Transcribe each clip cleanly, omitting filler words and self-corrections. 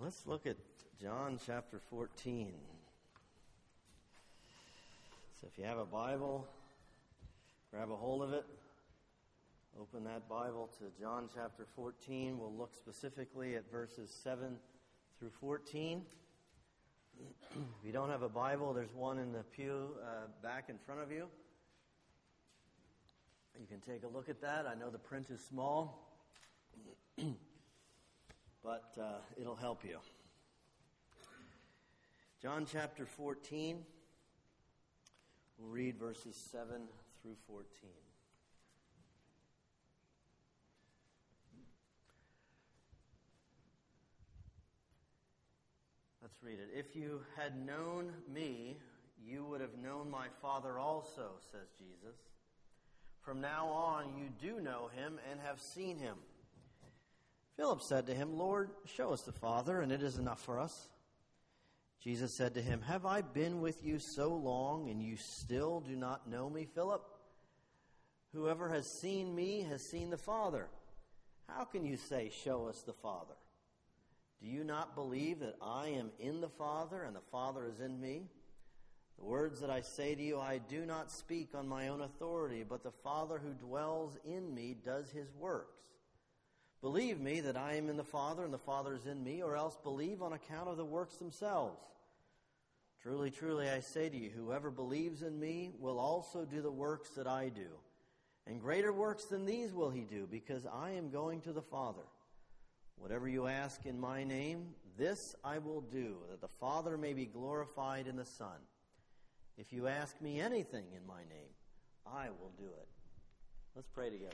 Let's look at John chapter 14. So if you have a Bible, grab a hold of it. Open that Bible to John chapter 14. We'll look specifically at verses 7 through 14. If you don't have a Bible, there's one in the pew back in front of you. You can take a look at that. I know the print is small, but it'll help you. John chapter 14, we'll read verses 7 through 14. Let's read it. If you had known me, you would have known my Father also, says Jesus. From now on, you do know him and have seen him. Philip said to him, Lord, show us the Father, and it is enough for us. Jesus said to him, have I been with you so long, and you still do not know me, Philip? Whoever has seen me has seen the Father. How can you say, show us the Father? Do you not believe that I am in the Father, and the Father is in me? The words that I say to you, I do not speak on my own authority, but the Father who dwells in me does his works. Believe me that I am in the Father and the Father is in me, or else believe on account of the works themselves. Truly, truly, I say to you, whoever believes in me will also do the works that I do. And greater works than these will he do, because I am going to the Father. Whatever you ask in my name, this I will do, that the Father may be glorified in the Son. If you ask me anything in my name, I will do it. Let's pray together.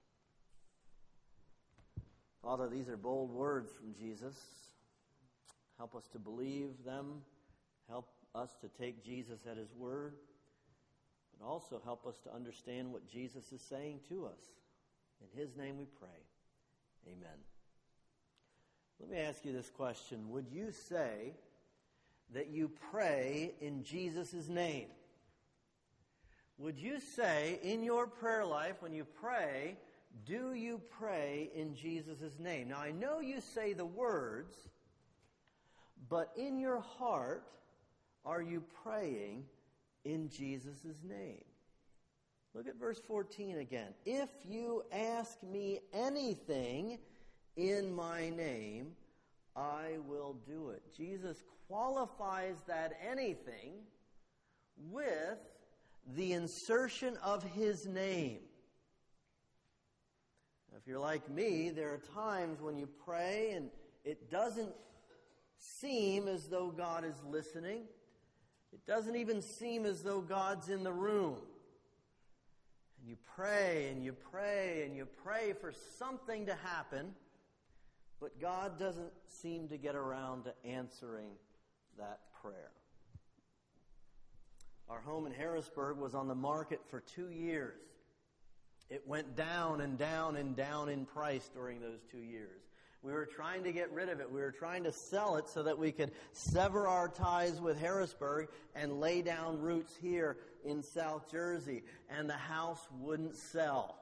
Father, these are bold words from Jesus. Help us to believe them. Help us to take Jesus at his word. But also help us to understand what Jesus is saying to us. In his name we pray. Amen. Let me ask you this question. Would you say that you pray in Jesus' name? Would you say in your prayer life, when you pray, do you pray in Jesus' name? Now, I know you say the words, but in your heart, are you praying in Jesus' name? Look at verse 14 again. If you ask me anything in my name, I will do it. Jesus qualifies that anything with the insertion of his name. Now, if you're like me, there are times when you pray and it doesn't seem as though God is listening. It doesn't even seem as though God's in the room. And you pray and you pray and you pray for something to happen, but God doesn't seem to get around to answering that prayer. Our home in Harrisburg was on the market for 2 years. It went down and down and down in price during those 2 years. We were trying to get rid of it. We were trying to sell it so that we could sever our ties with Harrisburg and lay down roots here in South Jersey. And the house wouldn't sell.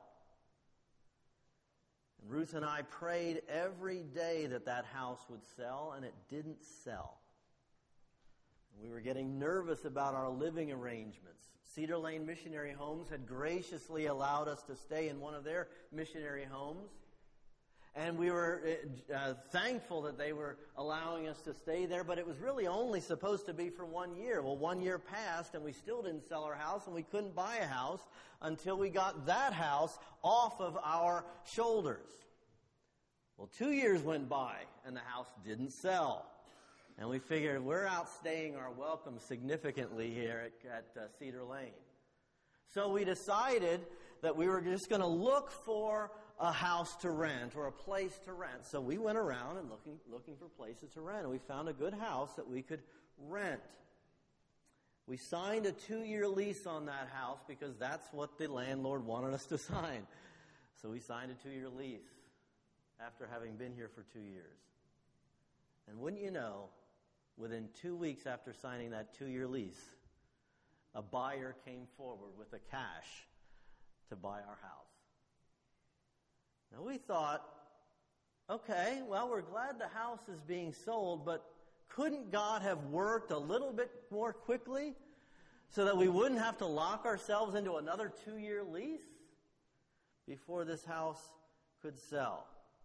And Ruth and I prayed every day that that house would sell, and it didn't sell. We were getting nervous about our living arrangements. Cedar Lane Missionary Homes had graciously allowed us to stay in one of their missionary homes. And we were thankful that they were allowing us to stay there, but it was really only supposed to be for 1 year. Well, 1 year passed, and we still didn't sell our house, and we couldn't buy a house until we got that house off of our shoulders. Well, 2 years went by, and the house didn't sell. And we figured we're outstaying our welcome significantly here at Cedar Lane. So we decided that we were just going to look for a house to rent or a place to rent. So we went around and looking for places to rent. And we found a good house that we could rent. We signed a 2-year lease on that house because that's what the landlord wanted us to sign. So we signed a 2-year lease after having been here for 2 years. And wouldn't you know, within 2 weeks after signing that 2-year lease, a buyer came forward with the cash to buy our house. Now we thought Okay, well, we're glad the house is being sold, but couldn't God have worked a little bit more quickly so that we wouldn't have to lock ourselves into another 2-year lease before this house could sell?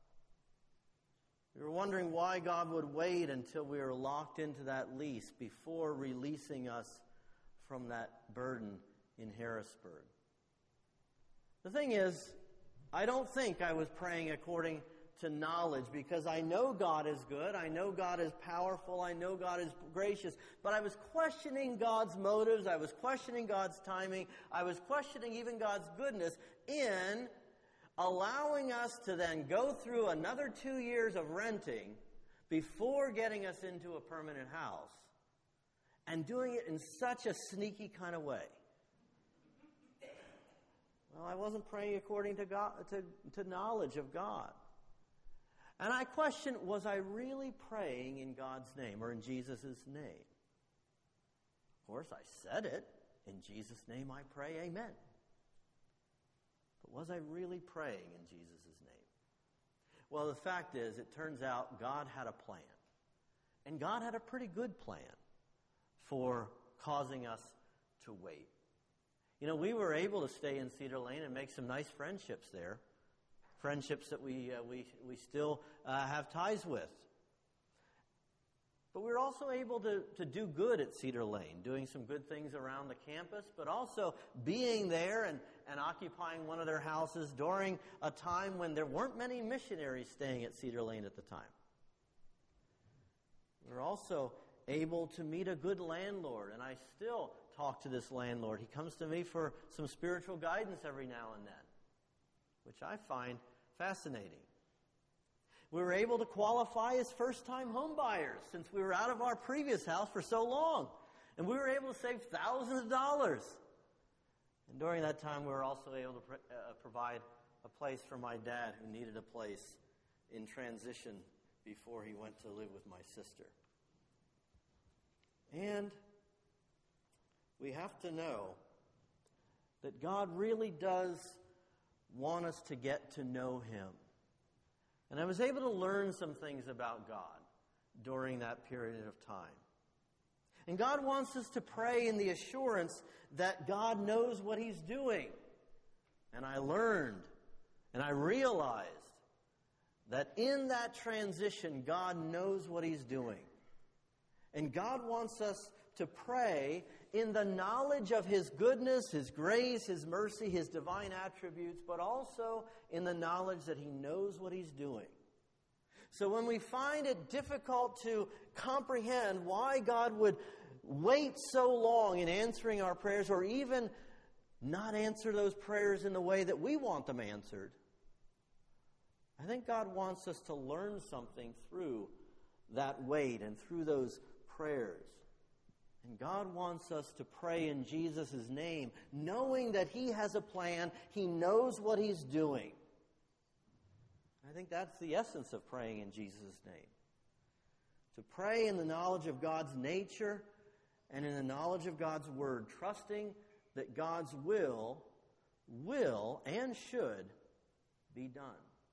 We were wondering why God would wait until we were locked into that lease before releasing us from that burden in Harrisburg. The thing is, I don't think I was praying according to knowledge, because I know God is good, I know God is powerful, I know God is gracious, but I was questioning God's motives, I was questioning God's timing, I was questioning even God's goodness in allowing us to then go through another 2 years of renting before getting us into a permanent house, and doing it in such a sneaky kind of way. Well, I wasn't praying according to God, to knowledge of God. And I question, was I really praying in God's name or in Jesus' name? Of course, I said it. In Jesus' name I pray, amen. But was I really praying in Jesus' name? Well, the fact is, it turns out God had a plan. And God had a pretty good plan for causing us to wait. You know, we were able to stay in Cedar Lane and make some nice friendships there. Friendships that we still have ties with. But we were also able to do good at Cedar Lane, doing some good things around the campus, but also being there and occupying one of their houses during a time when there weren't many missionaries staying at Cedar Lane at the time. We were also able to meet a good landlord, and I still talk to this landlord. He comes to me for some spiritual guidance every now and then, which I find fascinating. We were able to qualify as first-time home buyers since we were out of our previous house for so long. And we were able to save thousands of dollars. And during that time, we were also able to provide a place for my dad who needed a place in transition before he went to live with my sister. And we have to know that God really does want us to get to know Him. And I was able to learn some things about God during that period of time. And God wants us to pray in the assurance that God knows what He's doing. And I learned and I realized that in that transition, God knows what He's doing. And God wants us to pray in the knowledge of His goodness, His grace, His mercy, His divine attributes, but also in the knowledge that He knows what He's doing. So when we find it difficult to comprehend why God would wait so long in answering our prayers, or even not answer those prayers in the way that we want them answered, I think God wants us to learn something through that wait and through those prayers. And God wants us to pray in Jesus' name, knowing that He has a plan. He knows what He's doing. I think that's the essence of praying in Jesus' name. To pray in the knowledge of God's nature and in the knowledge of God's Word, trusting that God's will and should be done.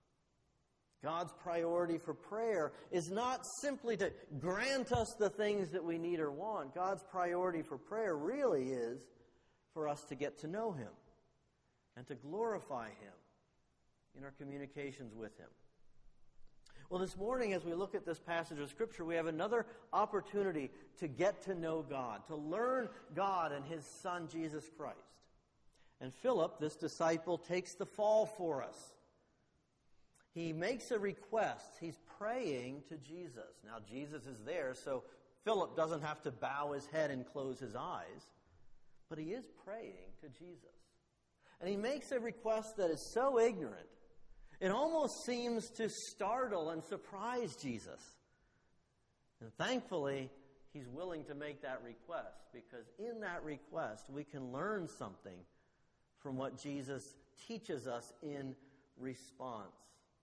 God's priority for prayer is not simply to grant us the things that we need or want. God's priority for prayer really is for us to get to know Him and to glorify Him in our communications with Him. Well, this morning, as we look at this passage of Scripture, we have another opportunity to get to know God, to learn God and His Son, Jesus Christ. And Philip, this disciple, takes the fall for us. He makes a request. He's praying to Jesus. Now, Jesus is there, so Philip doesn't have to bow his head and close his eyes. But he is praying to Jesus. And he makes a request that is so ignorant, it almost seems to startle and surprise Jesus. And thankfully, he's willing to make that request, because in that request, we can learn something from what Jesus teaches us in response.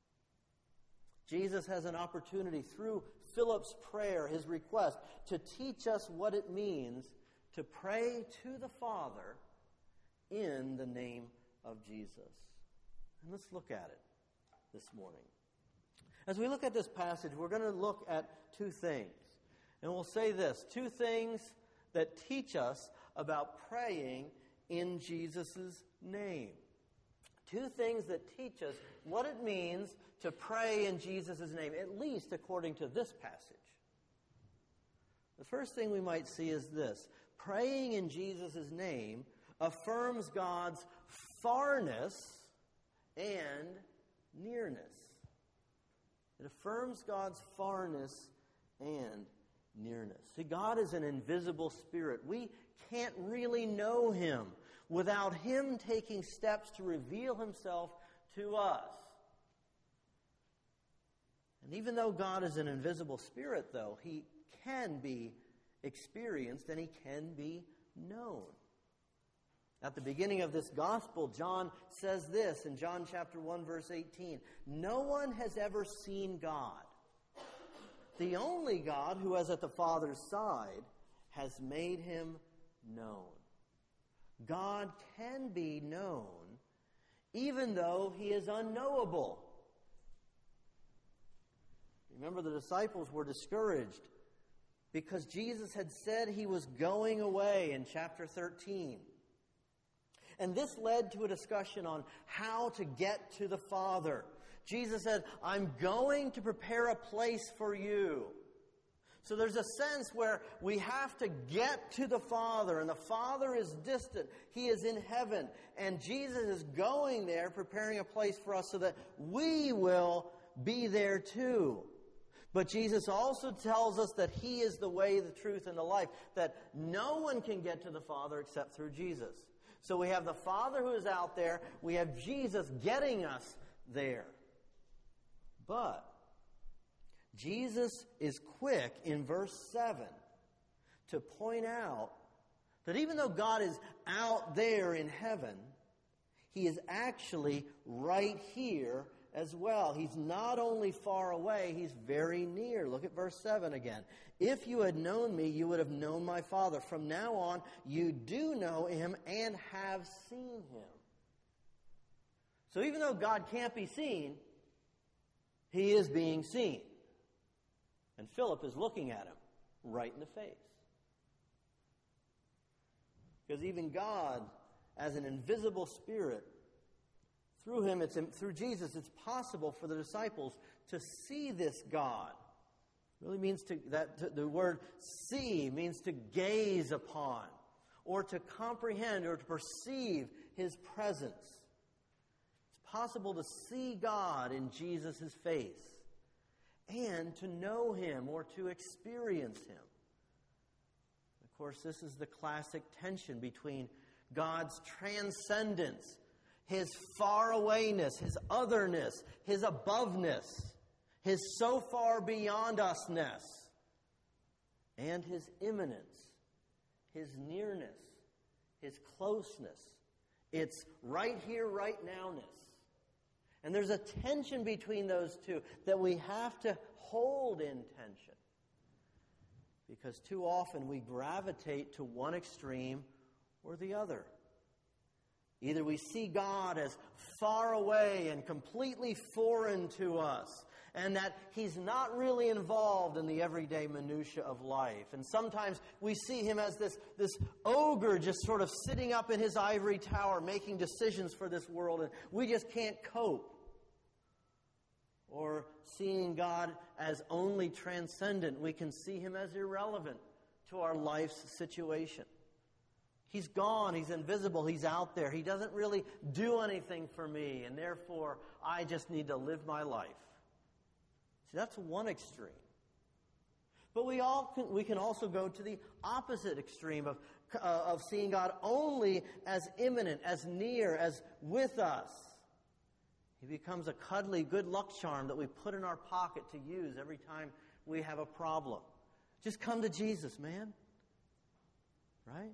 Jesus has an opportunity through Philip's prayer, his request, to teach us what it means to pray to the Father in the name of Jesus. And let's look at it this morning. As we look at this passage, we're going to look at two things. And we'll say this, two things that teach us about praying in Jesus' name. Two things that teach us what it means to pray in Jesus' name, at least according to this passage. The first thing we might see is this. Praying in Jesus' name affirms God's farness and nearness. It affirms God's farness and nearness. See, God is an invisible spirit. We can't really know Him without Him taking steps to reveal Himself to us. And even though God is an invisible spirit, though, He can be experienced and He can be known. At the beginning of this gospel, John says this in John chapter 1, verse 18. No one has ever seen God. The only God who is at the Father's side has made Him known. God can be known even though He is unknowable. Remember, the disciples were discouraged because Jesus had said He was going away in chapter 13. And this led to a discussion on how to get to the Father. Jesus said, I'm going to prepare a place for you. So there's a sense where we have to get to the Father, and the Father is distant. He is in heaven, and Jesus is going there, preparing a place for us so that we will be there too. But Jesus also tells us that He is the way, the truth, and the life, that no one can get to the Father except through Jesus. So we have the Father who is out there, we have Jesus getting us there. But Jesus is quick in verse 7 to point out that even though God is out there in heaven, He is actually right here as well. He's not only far away, He's very near. Look at verse 7 again. If you had known me, you would have known my Father. From now on, you do know Him and have seen Him. So even though God can't be seen, He is being seen. And Philip is looking at Him right in the face. Because even God, as an invisible spirit, through Him, through Jesus, it's possible for the disciples to see this God. It really means the word see means to gaze upon, or to comprehend, or to perceive His presence. It's possible to see God in Jesus' face, and to know Him or to experience Him. Of course, this is the classic tension between God's transcendence, His far-awayness, His otherness, His aboveness, His so far beyond usness, and His immanence, His nearness, His closeness. It's right here, right nowness. And there's a tension between those two that we have to hold in tension. Because too often we gravitate to one extreme or the other. Either we see God as far away and completely foreign to us, and that He's not really involved in the everyday minutiae of life. And sometimes we see Him as this ogre just sort of sitting up in His ivory tower making decisions for this world, and we just can't cope. Or seeing God as only transcendent, we can see Him as irrelevant to our life's situation. He's gone, He's invisible, He's out there. He doesn't really do anything for me, and therefore I just need to live my life. See, that's one extreme. But we can also go to the opposite extreme of seeing God only as immanent, as near, as with us. He becomes a cuddly good luck charm that we put in our pocket to use every time we have a problem. Just come to Jesus, man. Right?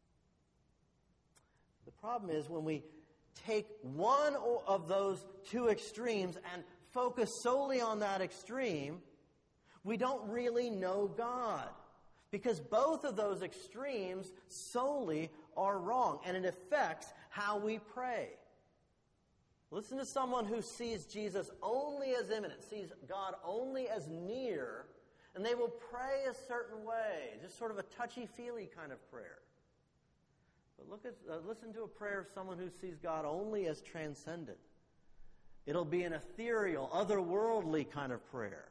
The problem is when we take one of those two extremes and focus solely on that extreme, we don't really know God. Because both of those extremes solely are wrong, and it affects how we pray. Listen to someone who sees Jesus only as immanent, sees God only as near, and they will pray a certain way, just sort of a touchy-feely kind of prayer. But listen to a prayer of someone who sees God only as transcendent. It'll be an ethereal, otherworldly kind of prayer.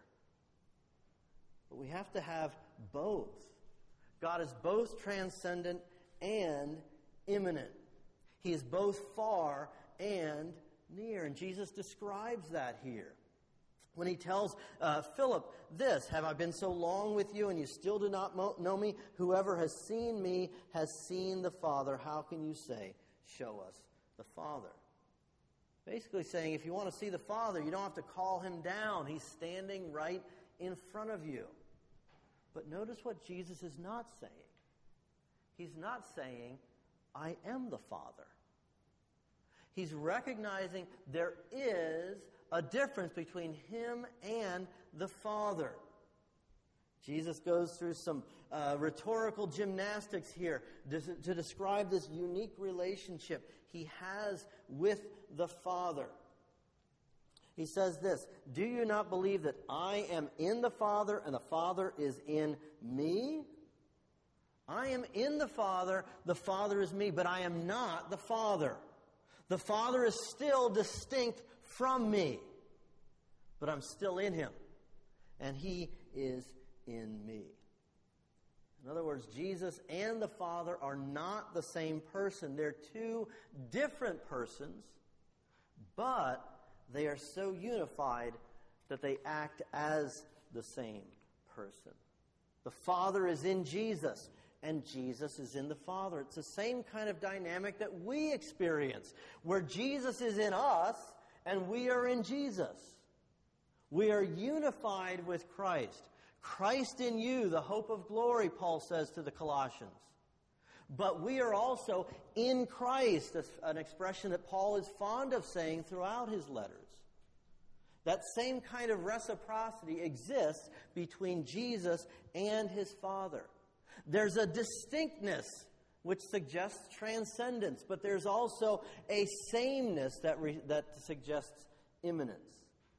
But we have to have both. God is both transcendent and immanent. He is both far and near. And Jesus describes that here. When he tells Philip this, "Have I been so long with you and you still do not know me? Whoever has seen me has seen the Father. How can you say, 'Show us the Father'?" Basically saying, if you want to see the Father, you don't have to call him down. He's standing right in front of you. But notice what Jesus is not saying. He's not saying, "I am the Father." He's recognizing there is a difference between him and the Father. Jesus goes through some rhetorical gymnastics here to describe this unique relationship he has with the Father. He says this, "Do you not believe that I am in the Father and the Father is in me? I am in the Father is me, but I am not the Father. The Father is still distinct from me, but I'm still in him, and he is in me." In other words, Jesus and the Father are not the same person. They're two different persons, but they are so unified that they act as the same person. The Father is in Jesus, and Jesus is in the Father. It's the same kind of dynamic that we experience, where Jesus is in us and we are in Jesus. We are unified with Christ. Christ in you, the hope of glory, Paul says to the Colossians. But we are also in Christ, an expression that Paul is fond of saying throughout his letters. That same kind of reciprocity exists between Jesus and his Father. There's a distinctness which suggests transcendence, but there's also a sameness that suggests immanence.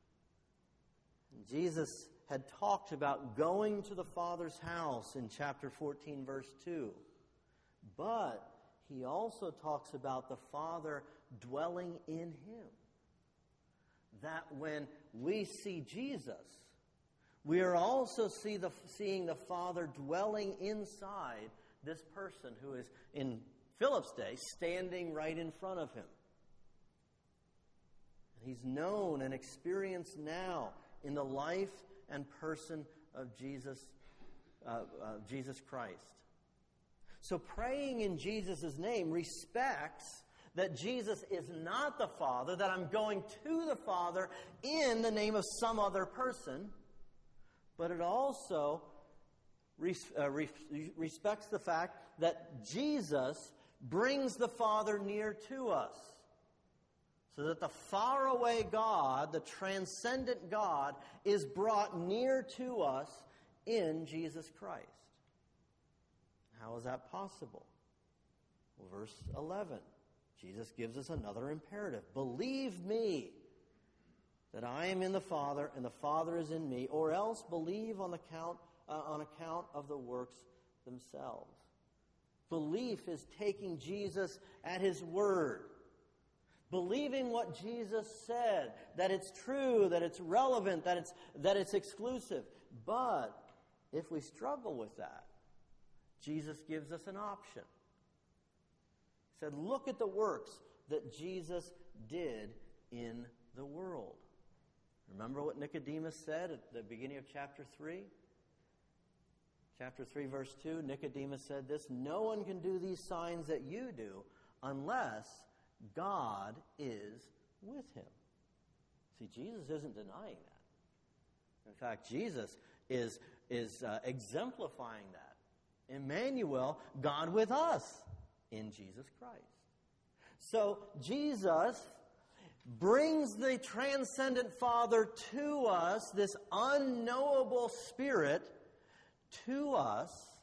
Jesus had talked about going to the Father's house in chapter 14, verse 2. But he also talks about the Father dwelling in him. That when we see Jesus, we are also seeing the Father dwelling inside this person who is, in Philip's day, standing right in front of him. He's known and experienced now in the life and person of Jesus Christ. So praying in Jesus' name respects that Jesus is not the Father, that I'm going to the Father in the name of some other person, but it also respects the fact that Jesus brings the Father near to us, so that the faraway God, the transcendent God, is brought near to us in Jesus Christ. How is that possible? Well, verse 11, Jesus gives us another imperative. "Believe me that I am in the Father and the Father is in me, or else believe on account of the works themselves." Belief is taking Jesus at his word. Believing what Jesus said, that it's true, that it's relevant, that it's exclusive. But if we struggle with that, Jesus gives us an option. He said, look at the works that Jesus did in the world. Remember what Nicodemus said at the beginning of chapter 3? Chapter 3, verse 2, Nicodemus said this, "No one can do these signs that you do unless God is with him." See, Jesus isn't denying that. In fact, Jesus is exemplifying that. Emmanuel, God with us in Jesus Christ. So Jesus brings the transcendent Father to us, this unknowable Spirit to us,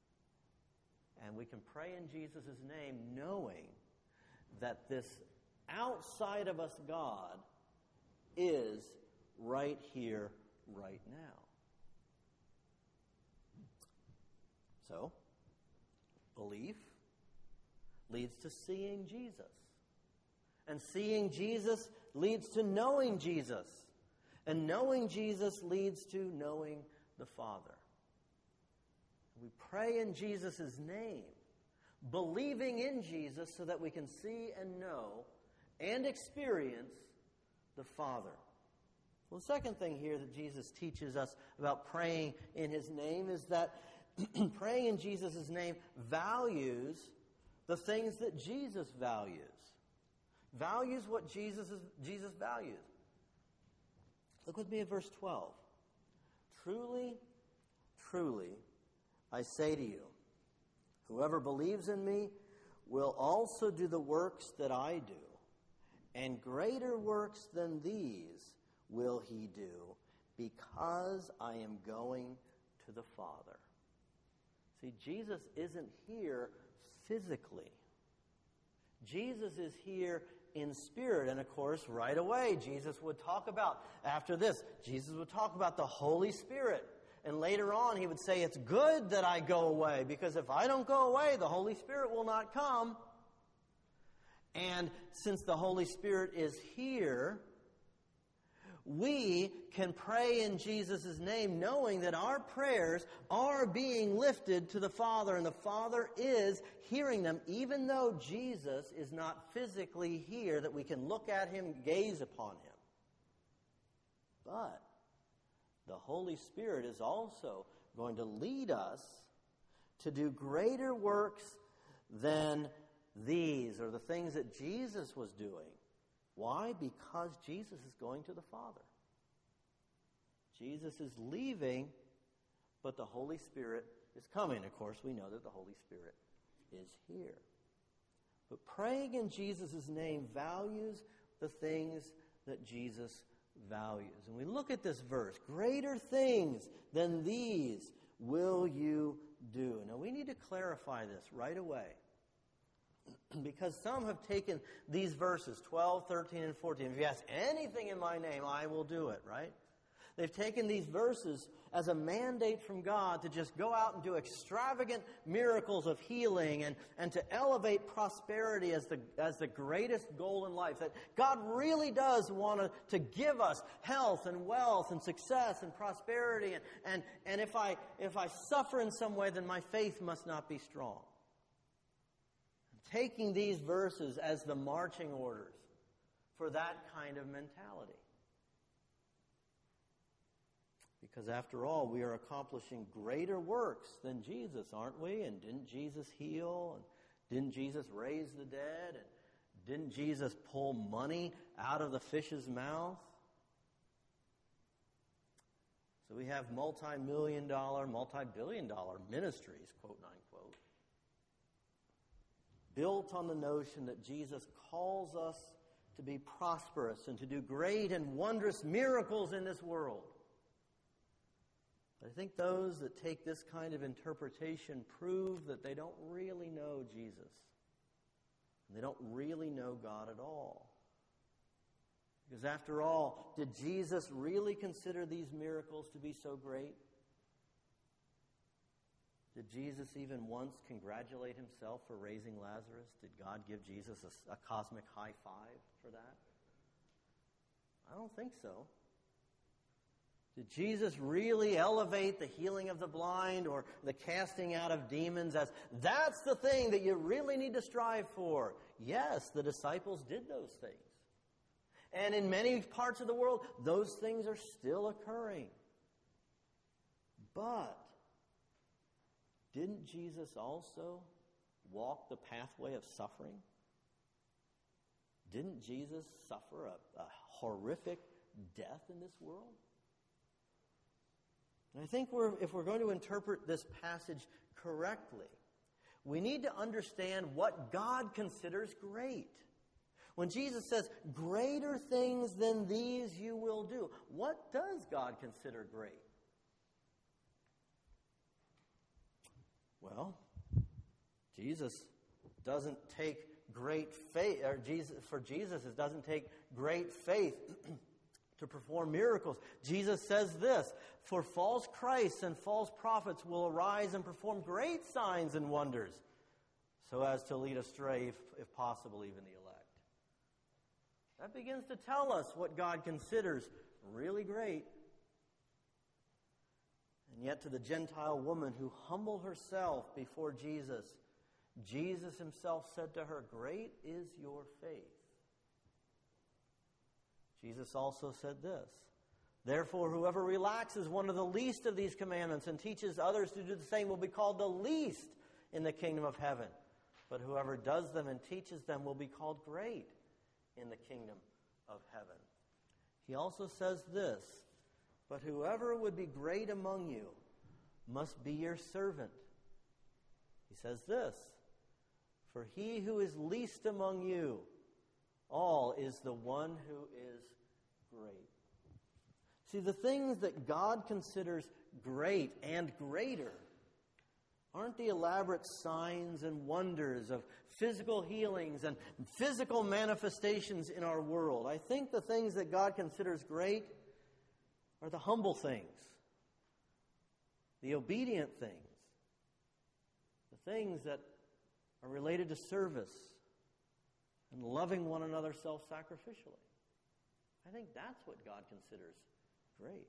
and we can pray in Jesus' name knowing that this outside of us God is right here, right now. So, belief leads to seeing Jesus. And seeing Jesus leads to knowing Jesus. And knowing Jesus leads to knowing the Father. We pray in Jesus' name, believing in Jesus so that we can see and know and experience the Father. Well, the second thing here that Jesus teaches us about praying in His name is that praying in Jesus' name values the things that Jesus values. Values what Jesus values. Look with me at verse 12. Truly, truly, I say to you, whoever believes in me will also do the works that I do, and greater works than these will he do, because I am going to the Father. See, Jesus isn't here physically. Jesus is here in spirit. And of course, right away, Jesus would talk about the Holy Spirit. And later on, he would say, it's good that I go away, because if I don't go away, the Holy Spirit will not come. And since the Holy Spirit is here, we can pray in Jesus' name knowing that our prayers are being lifted to the Father, and the Father is hearing them, even though Jesus is not physically here, that we can look at Him, gaze upon Him. But the Holy Spirit is also going to lead us to do greater works than these, or the things that Jesus was doing. Why? Because Jesus is going to the Father. Jesus is leaving, but the Holy Spirit is coming. Of course, we know that the Holy Spirit is here. But praying in Jesus' name values the things that Jesus values. And we look at this verse, greater things than these will you do. Now, we need to clarify this right away, because some have taken these verses, 12, 13, and 14. If you ask anything in my name, I will do it, right? They've taken these verses as a mandate from God to just go out and do extravagant miracles of healing and to elevate prosperity as the greatest goal in life. That God really does want to give us health and wealth and success and prosperity. And if I suffer in some way, then my faith must not be strong. Taking these verses as the marching orders for that kind of mentality. Because after all, we are accomplishing greater works than Jesus, aren't we? And didn't Jesus heal? And didn't Jesus raise the dead? And didn't Jesus pull money out of the fish's mouth? So we have multi-million-dollar, multi-billion-dollar ministries, quote unquote, built on the notion that Jesus calls us to be prosperous and to do great and wondrous miracles in this world. But I think those that take this kind of interpretation prove that they don't really know Jesus. And they don't really know God at all. Because after all, did Jesus really consider these miracles to be so great? Did Jesus even once congratulate himself for raising Lazarus? Did God give Jesus a cosmic high five for that? I don't think so. Did Jesus really elevate the healing of the blind or the casting out of demons as that's the thing that you really need to strive for? Yes, the disciples did those things. And in many parts of the world, those things are still occurring. But didn't Jesus also walk the pathway of suffering? Didn't Jesus suffer a horrific death in this world? And I think if we're going to interpret this passage correctly, we need to understand what God considers great. When Jesus says, greater things than these you will do, what does God consider great? Well, Jesus doesn't take great faith, or for Jesus, it doesn't take great faith to perform miracles. Jesus says this, "For false Christs and false prophets will arise and perform great signs and wonders, so as to lead astray, if possible, even the elect." That begins to tell us what God considers really great. And yet to the Gentile woman who humbled herself before Jesus, Jesus himself said to her, "Great is your faith." Jesus also said this, "Therefore, whoever relaxes one of the least of these commandments and teaches others to do the same will be called the least in the kingdom of heaven. But whoever does them and teaches them will be called great in the kingdom of heaven." He also says this, "But whoever would be great among you must be your servant." He says this, "For he who is least among you all is the one who is great." See, the things that God considers great and greater aren't the elaborate signs and wonders of physical healings and physical manifestations in our world. I think the things that God considers great are the humble things, the obedient things, the things that are related to service and loving one another self-sacrificially. I think that's what God considers great.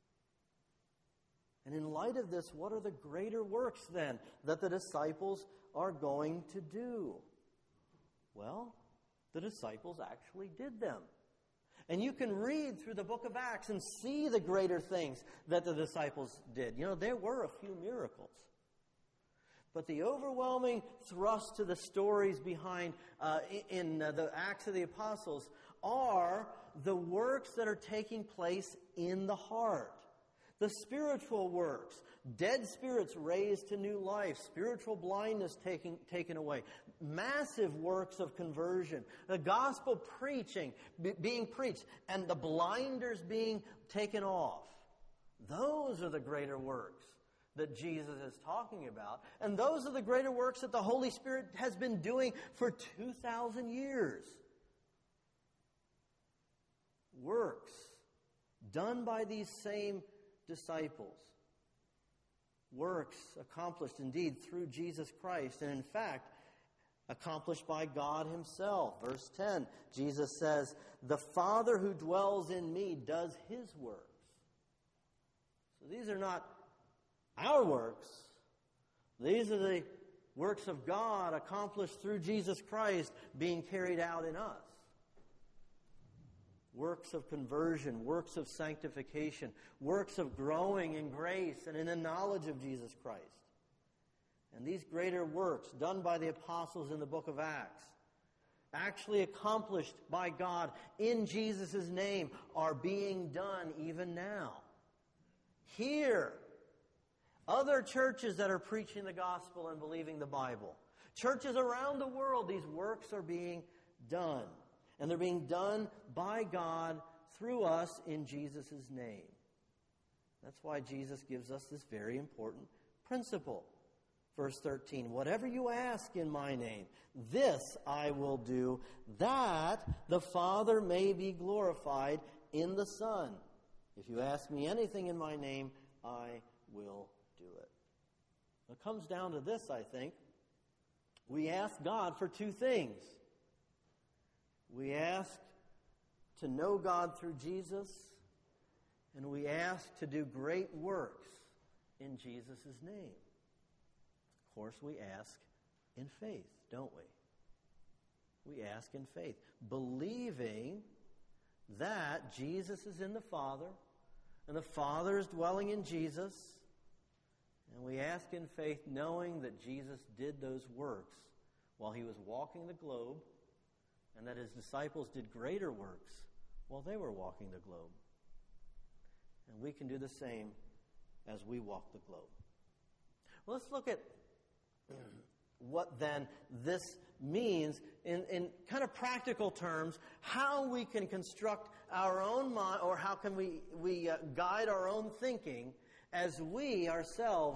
And in light of this, what are the greater works then that the disciples are going to do? Well, the disciples actually did them. And you can read through the book of Acts and see the greater things that the disciples did. You know, there were a few miracles. But the overwhelming thrust to the stories behind in the Acts of the Apostles are the works that are taking place in the heart. The spiritual works, dead spirits raised to new life, spiritual blindness taken away, massive works of conversion, the gospel being preached, and the blinders being taken off. Those are the greater works that Jesus is talking about. And those are the greater works that the Holy Spirit has been doing for 2,000 years. Works done by these same disciples. Works accomplished indeed through Jesus Christ, and in fact, accomplished by God himself. Verse 10, Jesus says, "The Father who dwells in me does his works." So these are not our works. These are the works of God accomplished through Jesus Christ being carried out in us. Works of conversion, works of sanctification, works of growing in grace and in the knowledge of Jesus Christ. And these greater works done by the apostles in the book of Acts, actually accomplished by God in Jesus' name, are being done even now. Here, other churches that are preaching the gospel and believing the Bible, churches around the world, these works are being done. And they're being done by God through us in Jesus' name. That's why Jesus gives us this very important principle. Verse 13, "Whatever you ask in my name, this I will do, that the Father may be glorified in the Son. If you ask me anything in my name, I will do it." It comes down to this, I think. We ask God for two things. We ask to know God through Jesus, and we ask to do great works in Jesus' name. Of course, we ask in faith, don't we? We ask in faith, believing that Jesus is in the Father, and the Father is dwelling in Jesus, and we ask in faith knowing that Jesus did those works while he was walking the globe, and that his disciples did greater works while they were walking the globe. And we can do the same as we walk the globe. Well, let's look at what then this means in kind of practical terms, how we can construct our own mind, or how can we guide our own thinking as we ourselves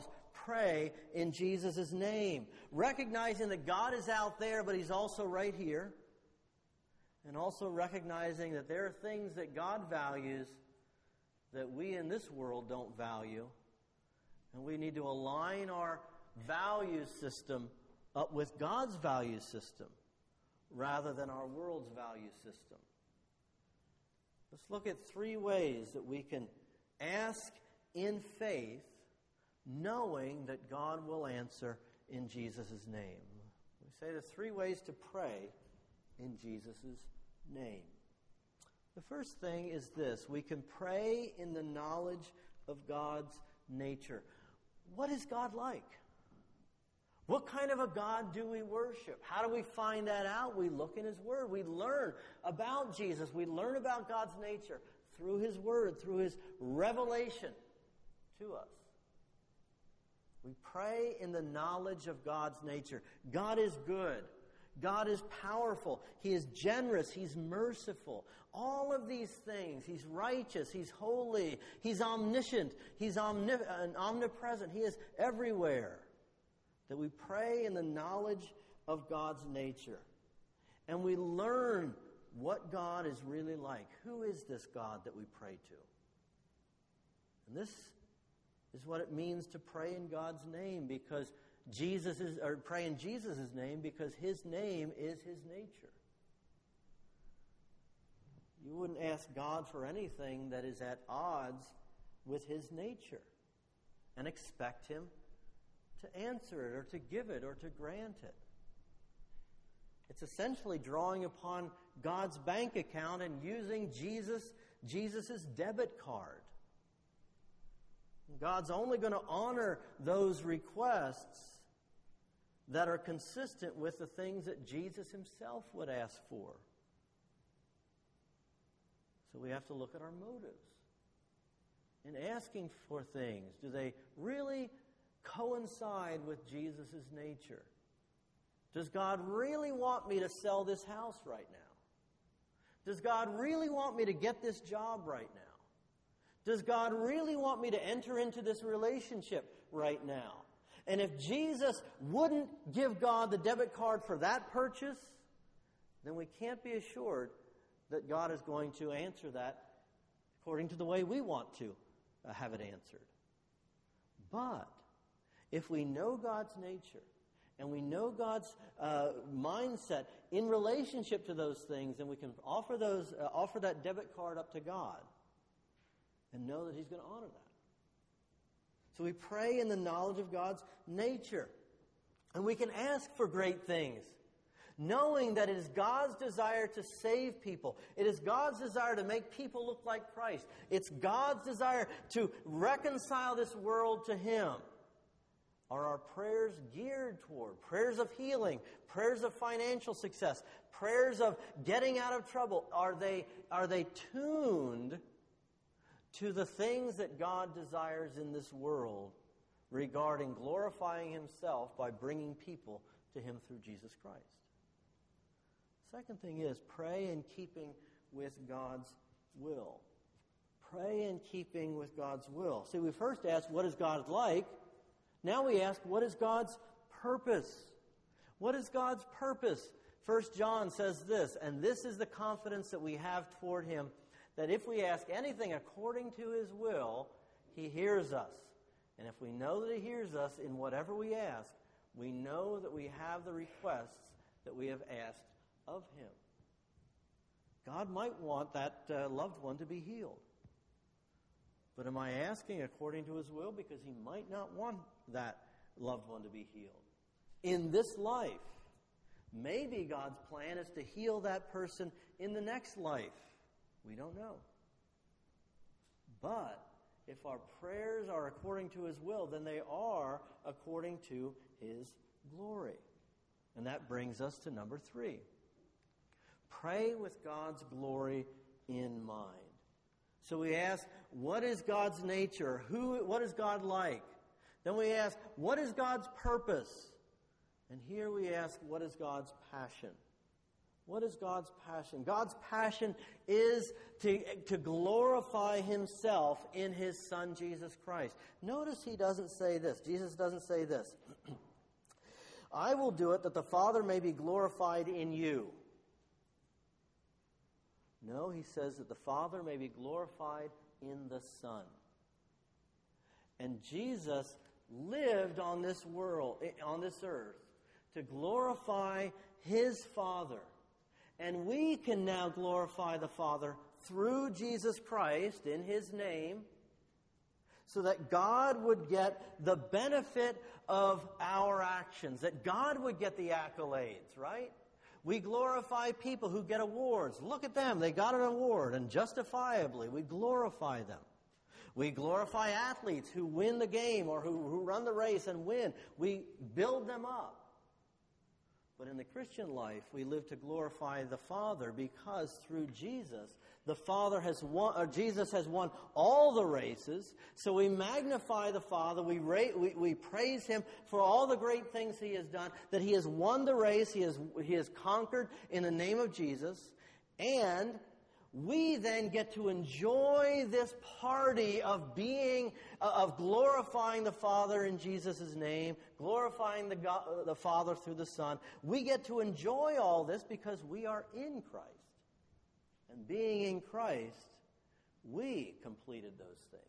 pray in Jesus' name, recognizing that God is out there, but He's also right here, and also recognizing that there are things that God values that we in this world don't value, and we need to align our value system up with God's value system rather than our world's value system. Let's look at 3 ways that we can ask in faith, knowing that God will answer in Jesus' name. We say there's 3 ways to pray in Jesus' name. The first thing is this: we can pray in the knowledge of God's nature. What is God like? What kind of a God do we worship? How do we find that out? We look in His Word. We learn about Jesus. We learn about God's nature through His Word, through His revelation to us. We pray in the knowledge of God's nature. God is good. God is powerful. He is generous. He's merciful. All of these things. He's righteous. He's holy. He's omniscient. He's omnipresent. He is everywhere. That we pray in the knowledge of God's nature. And we learn what God is really like. Who is this God that we pray to? And this is what it means to pray in God's name, because pray in Jesus' name, because His name is His nature. You wouldn't ask God for anything that is at odds with His nature and expect Him to answer it or to give it or to grant it. It's essentially drawing upon God's bank account and using Jesus' debit card. God's only going to honor those requests that are consistent with the things that Jesus Himself would ask for. So we have to look at our motives in asking for things. Do they really coincide with Jesus' nature? Does God really want me to sell this house right now? Does God really want me to get this job right now? Does God really want me to enter into this relationship right now? And if Jesus wouldn't give God the debit card for that purchase, then we can't be assured that God is going to answer that according to the way we want to have it answered. But if we know God's nature and we know God's mindset in relationship to those things, then we can offer that debit card up to God and know that He's going to honor that. So we pray in the knowledge of God's nature. And we can ask for great things, knowing that it is God's desire to save people. It is God's desire to make people look like Christ. It's God's desire to reconcile this world to Him. Are our prayers geared toward prayers of healing, prayers of financial success, prayers of getting out of trouble? Are they tuned to the things that God desires in this world regarding glorifying Himself by bringing people to Him through Jesus Christ? Second thing is, pray in keeping with God's will. Pray in keeping with God's will. See, we first asked, what is God like? Now we ask, what is God's purpose? What is God's purpose? 1 John says this, and this is the confidence that we have toward Him, that if we ask anything according to His will, He hears us. And if we know that He hears us in whatever we ask, we know that we have the requests that we have asked of Him. God might want that loved one to be healed. But am I asking according to His will? Because He might not want that loved one to be healed in this life. Maybe God's plan is to heal that person in the next life. We don't know. But if our prayers are according to His will, then they are according to His glory. And that brings us to number 3. Pray with God's glory in mind. So we ask, what is God's nature? What is God like? Then we ask, what is God's purpose? And here we ask, what is God's passion? What is God's passion? God's passion is to glorify himself in his Son, Jesus Christ. Notice he doesn't say this. Jesus doesn't say this. I will do it that the Father may be glorified in you. No, he says that the Father may be glorified in the Son. And Jesus lived on this world, on this earth, to glorify his Father. And we can now glorify the Father through Jesus Christ in his name, so that God would get the benefit of our actions, that God would get the accolades, right? We glorify people who get awards. Look at them, they got an award, and justifiably we glorify them. We glorify athletes who win the game or who run the race and win. We build them up. But in the Christian life, we live to glorify the Father, because through Jesus, the Father has won, or Jesus has won all the races. So we magnify the Father. We praise him for all the great things he has done, that he has won the race, he has conquered in the name of Jesus. And we then get to enjoy this party of glorifying the Father in Jesus' name, glorifying the Father through the Son. We get to enjoy all this because we are in Christ. And being in Christ, we completed those things.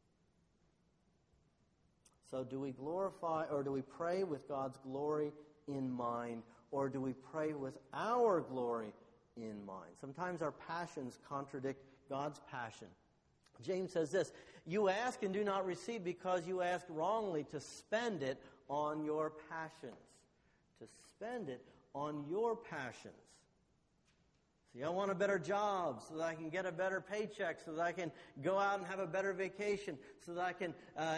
So do we glorify, or do we pray with God's glory in mind, or do we pray with our glory in mind? Sometimes our passions contradict God's passion. James says this, you ask and do not receive because you ask wrongly to spend it on your passions. To spend it on your passions. See, I want a better job so that I can get a better paycheck, so that I can go out and have a better vacation, so that I can,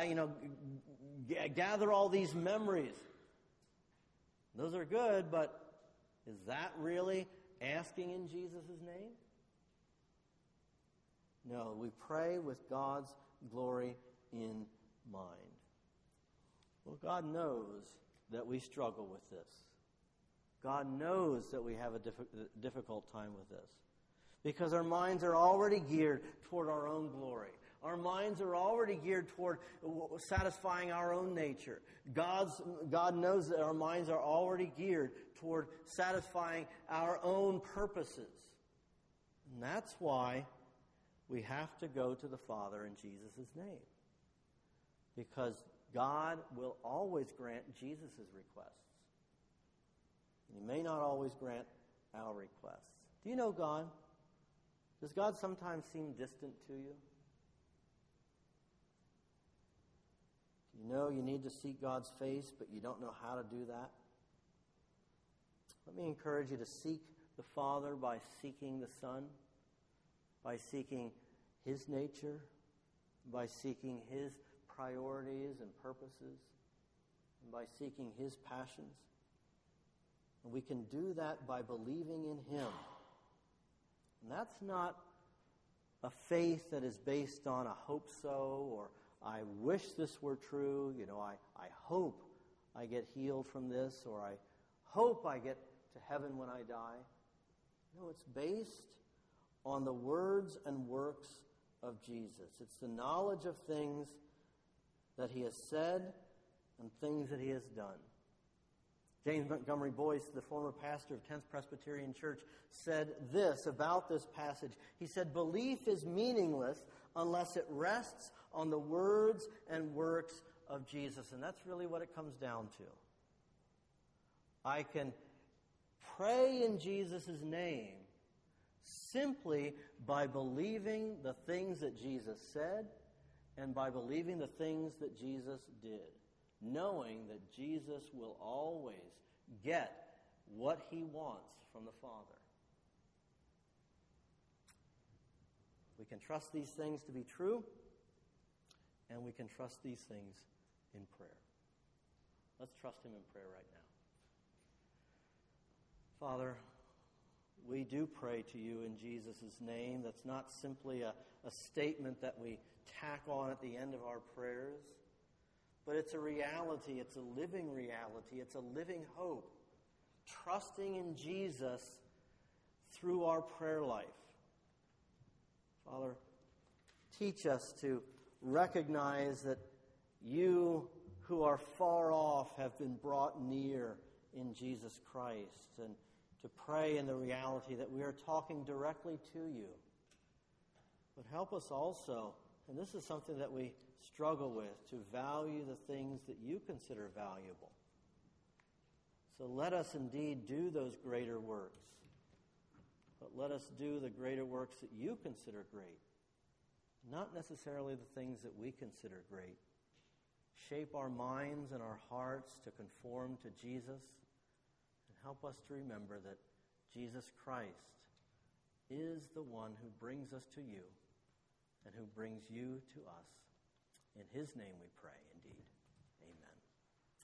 gather all these memories. Those are good, but is that really asking in Jesus' name? No, we pray with God's glory in mind. Well, God knows that we struggle with this. God knows that we have a difficult time with this, because our minds are already geared toward our own glory. Our minds are already geared toward satisfying our own nature. God knows that our minds are already geared toward satisfying our own purposes. And that's why we have to go to the Father in Jesus' name. Because God will always grant Jesus' requests. He may not always grant our requests. Do you know God? Does God sometimes seem distant to you? Do you know you need to seek God's face, but you don't know how to do that? Let me encourage you to seek the Father by seeking the Son, by seeking his nature, by seeking his priorities and purposes, and by seeking his passions. And we can do that by believing in him. And that's not a faith that is based on a hope so, or I wish this were true, I hope I get healed from this, or I hope I get to heaven when I die. No, it's based on the words and works of Jesus. It's the knowledge of things that he has said and things that he has done. James Montgomery Boyce, the former pastor of 10th Presbyterian Church, said this about this passage. He said, belief is meaningless unless it rests on the words and works of Jesus. And that's really what it comes down to. I can pray in Jesus' name simply by believing the things that Jesus said and by believing the things that Jesus did, knowing that Jesus will always get what he wants from the Father. We can trust these things to be true, and we can trust these things in prayer. Let's trust him in prayer right now. Father, we do pray to you in Jesus' name. That's not simply a statement that we tack on at the end of our prayers, but it's a reality. It's a living reality. It's a living hope. Trusting in Jesus through our prayer life. Father, teach us to recognize that you who are far off have been brought near in Jesus Christ, and to pray in the reality that we are talking directly to you. But help us also, and this is something that we struggle with, to value the things that you consider valuable. So let us indeed do those greater works, but let us do the greater works that you consider great, not necessarily the things that we consider great. Shape our minds and our hearts to conform to Jesus, and help us to remember that Jesus Christ is the one who brings us to you and who brings you to us. In his name we pray, indeed.